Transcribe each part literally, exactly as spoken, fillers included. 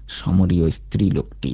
সমরীয় স্ত্রীলোকটি।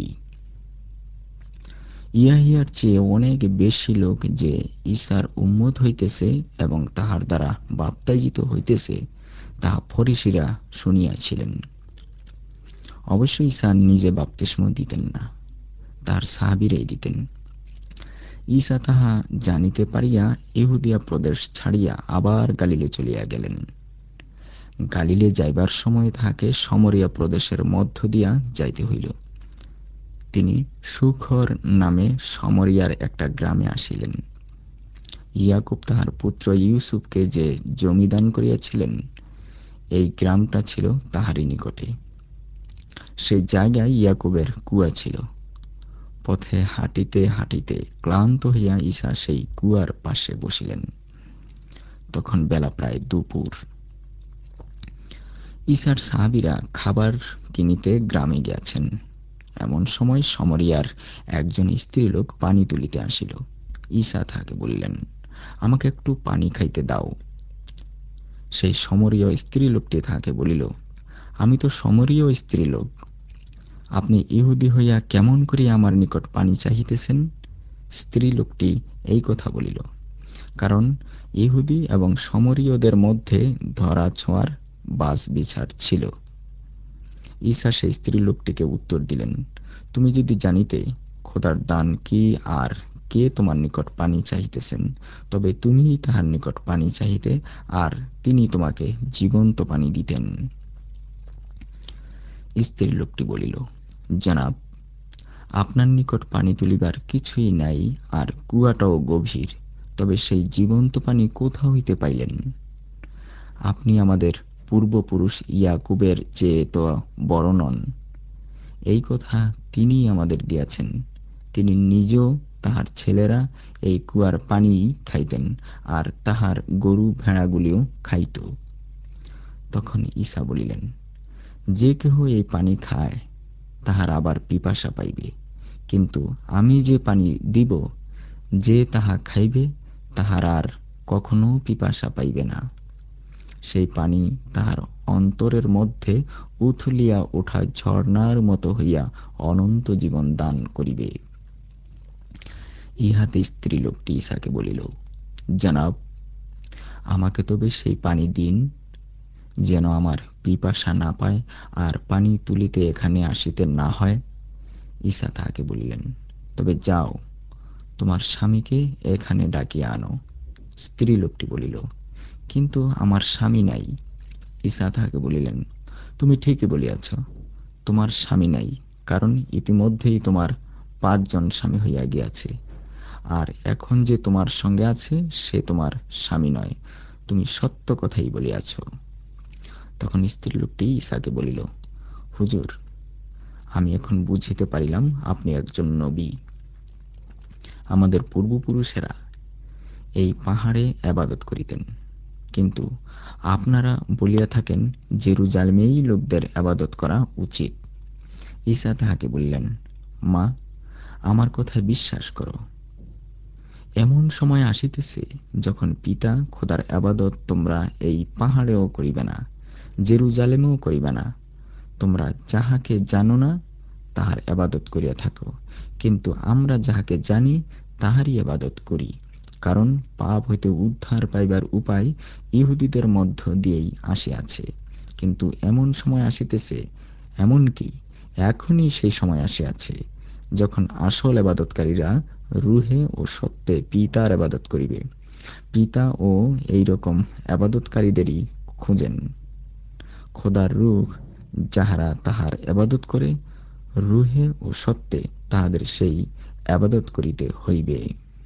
ইয়াহিয়ার চেয়ে অনেক বেশি লোক যে ঈসার উম্মত হইতেছে এবং তাহার দ্বারা বাপ্তাইজিত হইতেছে, তাহা ফরিসীরা শুনিয়াছিলেন। অবশ্য ঈসা নিজে বাপ্তিস্ম দিতেন না, তাহার সাহাবীরাই দিতেন। ঈসা তাহা জানিতে পারিয়া ইহুদিয়া প্রদেশ ছাড়িয়া আবার গালিলে চলিয়া গেলেন। গালিলে যাইবার সময় তাহাকে সমরিয়া প্রদেশের মধ্য দিয়া যাইতে হইল। তিনি সুখর নামে সমরিয়ার একটা গ্রামে আসিলেন। ইয়াকুব তাহার পুত্র ইউসুফকে যে জমি দান করিয়াছিলেন, এই গ্রামটা ছিল তাহারই নিকটে। সেই জায়গায় ইয়াকুবের কুয়া ছিল। পথে হাঁটিতে হাঁটিতে ক্লান্ত হইয়া ঈসা সেই কুয়ার পাশে বসিলেন। তখন বেলা প্রায় দুপুর। ঈসার সাহাবীরা খাবার কিনিতে গ্রামে গিয়াছেন। এমন সময় সমরিয়ার একজন স্ত্রীলোক পানি তুলিতে আসিল। ঈসা তাহাকে বলিলেন, আমাকে একটু পানি খাইতে দাও। সেই সমরীয় স্ত্রীলোকটি তাহাকে বলিল, আমি তো সমরীয় স্ত্রীলোক, আপনি ইহুদি হইয়া কেমন করিয়া আমার নিকট পানি চাহিতেছেন? স্ত্রীলোকটি এই কথা বলিল, কারণ ইহুদি এবং সমরীয়দের মধ্যে ধরা ছোঁয়ার বাস বিচার ছিল। ঈসা সেই স্ত্রীলোকটিকে উত্তর দিলেন, তুমি যদি জানিতে খোদার দান কি আর কে তোমার নিকট পানি চাহিতেছেন, তবে তুমিই তাহার নিকট পানি চাহিতে, আর তিনি তোমাকে জীবন্ত পানি দিতেন। স্ত্রীলোকটি বলিল, জনাব, আপনার নিকট পানি তুলিবার কিছুই নাই, আর কুয়াটাও গভীর, তবে সেই জীবন্ত পানি কোথা হইতে পাইলেন? আপনি আমাদের পূর্বপুরুষ ইয়াকুবের চেয়ে তো বড় নন। এই কথা তিনিই আমাদের দিয়াছেন। তিনি নিজেও তাহার ছেলেরা এই কুয়ার পানি খাইতেন, আর তাহার গরু ভেড়াগুলিও খাইত। তখন ঈসা বলিলেন, যে কেহ এই পানি খায় তাহার আবার পিপাসা পাইবে, কিন্তু আমি যে পানি দিব, যে তাহা খাইবে তাহার আর কখনো পিপাসা পাইবে না। সেই পানি তাহার অন্তরের মধ্যে উথলিয়া ওঠা ঝর্ণার মতো হইয়া অনন্ত জীবন দান করিবে। ইহাতে স্ত্রীলোকটি ঈসাকে বলিল, জনাব, আমাকে তবে সেই পানি দিন, যেন আমার পিপাসা না পায় আর পানি তুলিতে এখানে আসিতে না হয়। ঈসা তাহাকে বলিলেন, তবে যাও, তোমার স্বামীকে এখানে ডাকিয়া আনো। স্ত্রীলোকটি বলিল, কিন্তু আমার স্বামী নাই। ঈসা তাহাকে বলিলেন, তুমি ঠিকই বলিয়াছ, তোমার স্বামী নাই, কারণ ইতিমধ্যেই তোমার পাঁচজন স্বামী হইয়া গিয়াছে, আর এখন যে তোমার সঙ্গে আছে সে তোমার স্বামী নয়। তুমি সত্য কথাই বলিয়াছ। তখন স্ত্রীলোকটি ঈসাকে বলিল, হুজুর, আমি এখন বুঝিতে পারিলাম আপনি একজন নবী। আমাদের পূর্বপুরুষেরা এই পাহাড়ে আবাদত করিতেন, কিন্তু আপনারা বলিয়া থাকেন জেরুজালেমেই লোকদের আবাদত করা উচিত। ঈসা তাহাকে বললেন, মা, আমার কথায় বিশ্বাস করো। এমন সময় আসিতেছে যখন পিতা খোদার আবাদত তোমরা এই পাহাড়েও করিবে না, জেরুজালেমেও করিবে না। তোমরা যাহাকে জানো না তাহার আবাদত করিয়া থাকো, কিন্তু আমরা যাহাকে জানি তাহারই আবাদত করি, কারণ পাপ হইতে উদ্ধার পাইবার উপায় ইহুদিদের মধ্য দিয়েই আসিয়াছে। কিন্তু এমন সময় আসিতেছে, এমনকি এখনই সেই সময় আসিয়াছে, যখন আসল আবাদতকারীরা রূহে ও সত্যে পিতার আবাদত করিবে। পিতা ও এইরকম আবাদতকারীদেরই খুঁজেন। খোদার রূহ যাহারা তাহার আবাদত করে, রূহে ও সত্যে তাহাদের সেই আবাদত করিতে হইবে।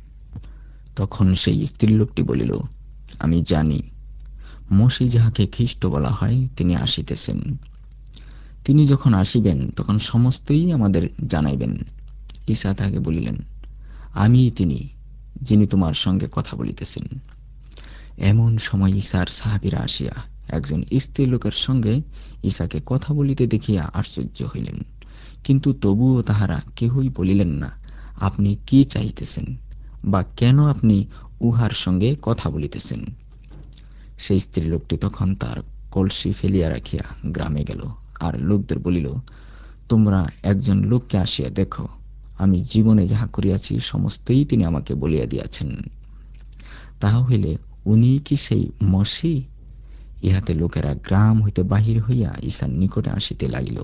তখন সেই স্ত্রীলোকটি বলিল, আমি জানি মসী যাহাকে খ্রিস্ট বলা হয় তিনি আসিতেছেন। তিনি যখন আসিবেন তখন সমস্তই আমাদের জানাইবেন। ঈসা তাহাকে বলিলেন, আমিই তিনি, যিনি তোমার সঙ্গে কথা বলিতেছেন। এমন সময় ঈসার সাহাবীরা আসিয়া একজন স্ত্রীলোকের সঙ্গে ঈসাকে কথা বলিতে দেখিয়া আশ্চর্য হইলেন, কিন্তু তবুও তাহারা কেহই বলিলেন না, আপনি কি চাইতেছেন, বা কেন আপনি উহার সঙ্গে কথা বলিতেছেন। সেই স্ত্রীলোকটি তখন তার কলসি ফেলিয়া রাখিয়া গ্রামে গেল, আর লোকদের বলিল, তোমরা একজন লোককে আসিয়া দেখো, আমি জীবনে যাহা করিয়াছি সমস্তই তিনি আমাকে বলিয়া দিয়াছেন। তাহা হইলে উনি কি সেই মসি? ইহাতে লোকেরা গ্রাম হইতে বাহির হইয়া ঈশার নিকটে আসিতে লাগিল।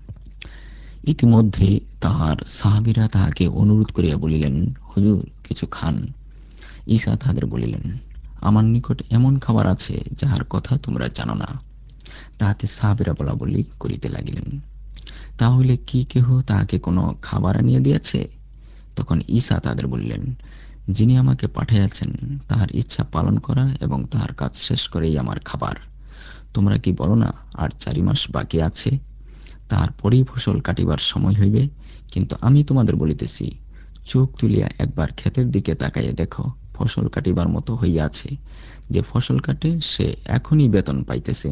ইতিমধ্যে তাহার সাহাবীরা তাহাকে অনুরোধ করিয়া বলিলেন, হুজুর, কিছু খান। ঈশা তাহাদের বলিলেন, আমার নিকট এমন খাবার আছে যাহার কথা তোমরা জানো না। তাহাতে সাহাবীরা বলা বলি করিতে লাগিলেন, তাহলে কি কেহ তাহাকে কোনো খাবার আনিয়া দিয়াছে? তখন ঈশা তাদের বললেন, যিনি আমাকে পাঠাইয়াছেন তাহার ইচ্ছা পালন করা এবং তাহার কাজ শেষ করেই আমার খাবার। তোমরা কি বলো না, আর চারি মাস বাকি আছে, তারপরেই ফসল কাটিবার সময় হইবে? কিন্তু আমি তোমাদের বলিতেছি, চোখ তুলিয়া একবার ক্ষেতের দিকে তাকাইয়া দেখো, ফসল কাটিবার মতো হইয়াছে। যে ফসল কাটে সে এখনই বেতন পাইতেছে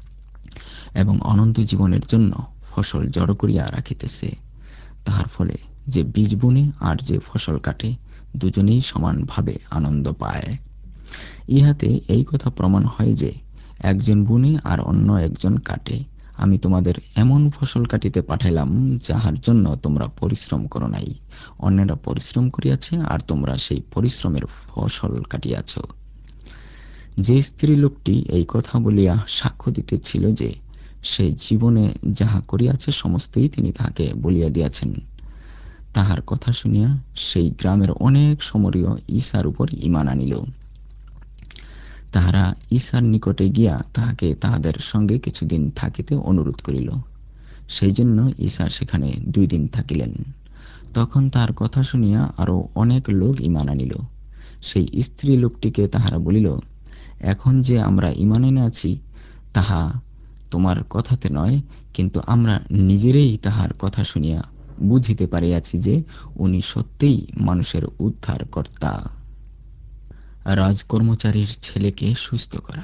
এবং অনন্ত জীবনের জন্য ফসল জড়ো করিয়া রাখিতেছে। তাহার ফলে যে বীজ বুনে আর যে ফসল কাটে, দুজনেই সমানভাবে আনন্দ পায়। ইহাতে এই কথা প্রমাণ হয় যে একজন বুনে আর অন্য একজন কাটে। আমি তোমাদের এমন ফসল কাটিতে পাঠাইলাম যাহার জন্য তোমরা পরিশ্রম করো নাই, অন্যেরা পরিশ্রম করিয়াছে আর তোমরা সেই পরিশ্রমের ফসল কাটিয়াছ। যে স্ত্রী লোকটি এই কথা বলিয়া সাক্ষ্য দিতেছিল যে সে জীবনে যাহা করিয়াছে সমস্তই তিনি তাহাকে বলিয়া দিয়াছেন, তাহার কথা শুনিয়া সেই গ্রামের অনেক সমরীয় ঈশার উপর ঈমান আনিল। তাহারা ঈশার নিকটে গিয়া তাহাকে তাহাদের সঙ্গে কিছুদিন থাকিতে অনুরোধ করিল। সেই জন্য ঈশা সেখানে দুই দিন থাকিলেন। তখন তাহার কথা শুনিয়া আরো অনেক লোক ঈমান আনিল। সেই স্ত্রী লোকটিকে তাহারা বলিল, এখন যে আমরা ঈমান এনে আছি তাহা তোমার কথাতে নয়, কিন্তু আমরা নিজেরাই তাহার কথা শুনিয়া বুঝিতে পারিয়াছি যে উনি সত্যিই মানুষের উদ্ধারকর্তা। রাজকর্মচারীর ছেলেকে সুস্থ করা।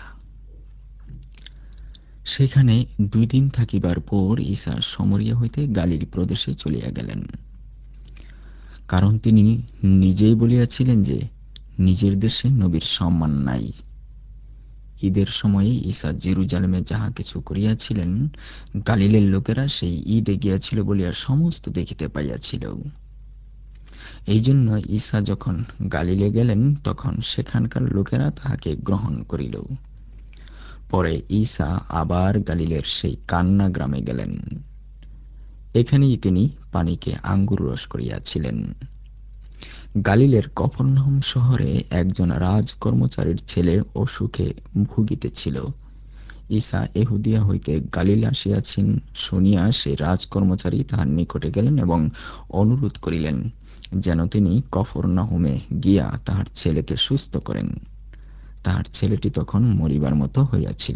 সেখানে দুই দিন থাকিবার পর ঈশা সমরিয়া হইতে গালিল প্রদেশে চলিয়া গেলেন, কারণ তিনি নিজেই বলিয়াছিলেন যে নিজের দেশে নবীর সম্মান নাই। ঈদের সময়ে ঈশা জেরুজালেমে যাহা কিছু করিয়াছিলেন, গালিলের লোকেরা সেই ঈদে গিয়াছিল বলিয়া সমস্ত দেখিতে পাইয়াছিল। এই জন্য ঈশা যখন গালিলে গেলেন তখন সেখানকার লোকেরা তাহাকে গ্রহণ করিল। পরে ঈশা আবার গালিলের সেই কান্না গ্রামে গেলেন। এখানেই তিনি পানিকে আঙ্গুর রস করিয়াছিলেন। গালিলের কফরনাহুম শহরে একজন রাজকর্মচারীর ছেলে অসুখে ভুগিতেছিল। ঈশা এহুদিয়া হইতে গালিল আসিয়াছেন শুনিয়া সেই রাজকর্মচারী তাহার নিকটে গেলেন এবং অনুরোধ করিলেন যেন তিনি কফরনাহুমে গিয়া তাহার ছেলেকে সুস্থ করেন। তাহার ছেলেটি তখন মরিবার মতো হইয়াছিল।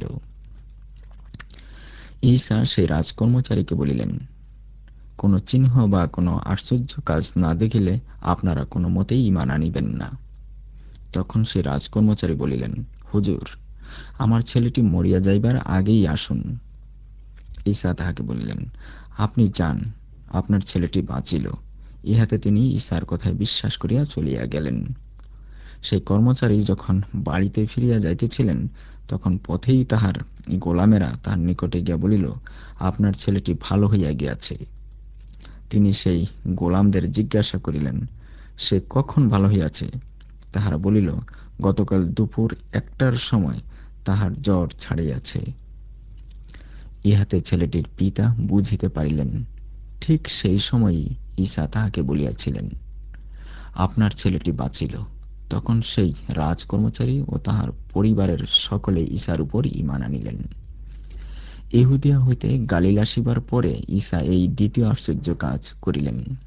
ঈশা সেই রাজকর্মচারীকে বলিলেন, কোনো চিহ্ন বা কোনো আশ্চর্য কাজ না দেখিলে আপনারা কোনো মতেই ঈমান আনিবেন না। তখন সেই রাজকর্মচারী বলিলেন, হুজুর, আমার ছেলেটি মরিয়া যাইবার আগেই আসুন। ঈশা তাহাকে বলিলেন, আপনি যান, আপনার ছেলেটি বাঁচিল। ইহাতে তিনি ঈশার কথায় বিশ্বাস করিয়া চলিয়া গেলেন। সেই কর্মচারী যখন বাড়িতে ফিরিয়া যাইতেছিলেন তখন পথেই তাহার গোলামেরা তাহার নিকটে গিয়া বলিল, আপনার ছেলেটি ভালো হইয়া গিয়াছে। তিনি সেই গোলামদের জিজ্ঞাসা করিলেন, সে কখন ভালো হইয়াছে? তাহারা বলিল, গতকাল দুপুর একটার সময় তাহার জ্বর ছাড়িয়াছে। ইহাতে ছেলেটির পিতা বুঝিতে পারিলেন। ঠিক সেই সময়ই ঈশা তাহাকে বলিয়াছিলেন, আপনার ছেলেটি বাঁচিল। তখন সেই রাজকর্মচারী ও তাহার পরিবারের সকলে ঈশার উপর ঈমান আনিলেন। ইহুদিয়া হইতে গালিল আসিবার পরে ঈশা এই দ্বিতীয় আশ্চর্য কাজ করিলেন।